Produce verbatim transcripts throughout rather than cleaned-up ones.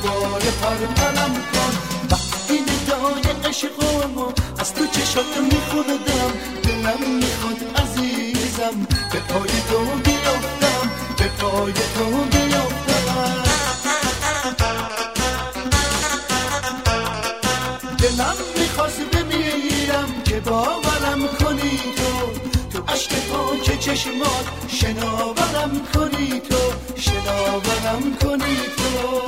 دوباره پرپرم کن. وقتی ندای عشقامو از تو چشات میخوندم دلم میخواد عزیزم به پای تو بیافتم، به پای تو بیافتم. دلم میخواست بمیرم که باورم کنی تو، تو عشق پاک چشمات شناورم کنی تو، شناورم کنی تو.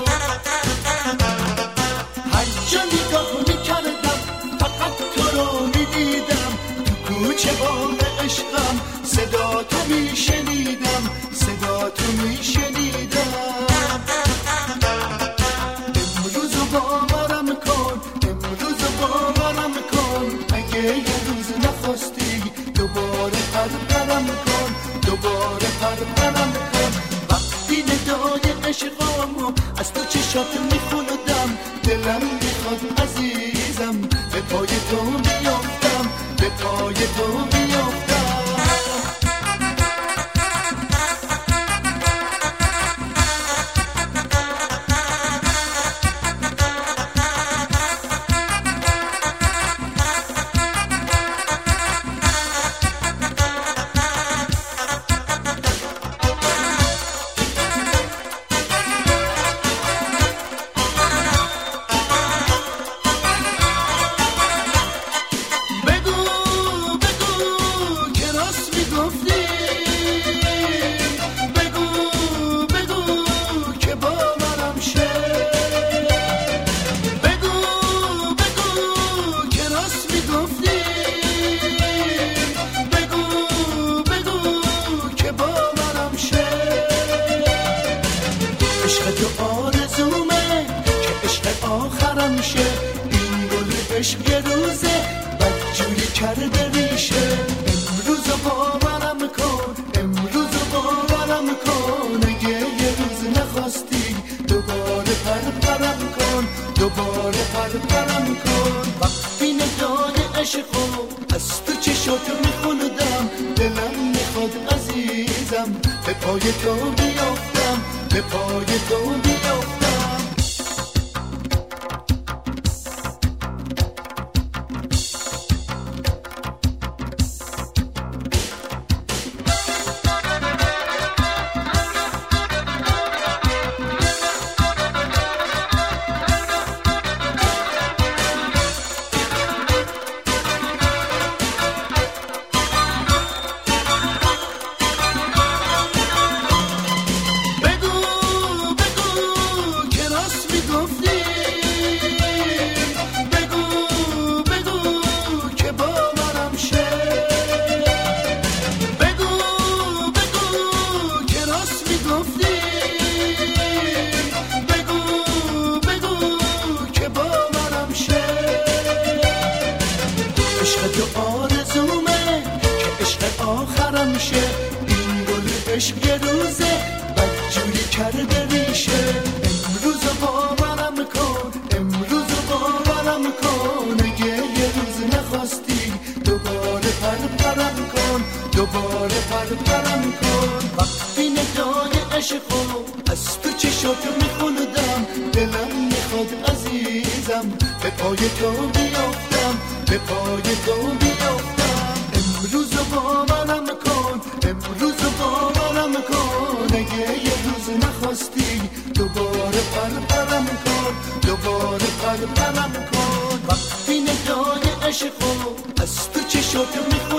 هر جا نگاه میکردم فقط تو رو میدیدم، تو کوچه باغ عشقم صدا تو میشنیدم، صدا تو میشنیدم. امروز باورم کن، امروز باورم کن، اگه یه روز نخواستی دوباره پرپرم کن، دوباره پرپرم کن. وقتی ندای عشقامو از تو چشات میخوندم دلم میخواد عزیزم به پای تو بیافتم، به پای تو بیافتم. این گل عشق یه روزه بدجوری کرده ریشه. امروز باورم کن، امروز باورم کن، اگه یه روز نخواستی دوباره پرپرم کن، دوباره پرپرم کن. وقتی ندای عشقو از تو چشات میخوندم دلم میخواد عزیزم به پای تو بیافتم، به پای تو بیافتم. تو آرزومه که عشق آخرم شه. این گل عشق یه روزه بدجوری کرده ریشه. امروز باورم کن، امروز باورم کن، اگه یه روز نخواستی دوباره پرپرم کن، دوباره پرپرم کن. وقتی ندای عشقو از تو چشات میخوندم دلم میخواد عزیزم به پای تو بیافتم، به پای تو بیافتم. امروز باورم کن، امروز باورم کن، اگه یه روز نخواستی دوباره پرپرم کن، دوباره پرپرم کن. وقتی ندای عشقو از تو چشات میخوندم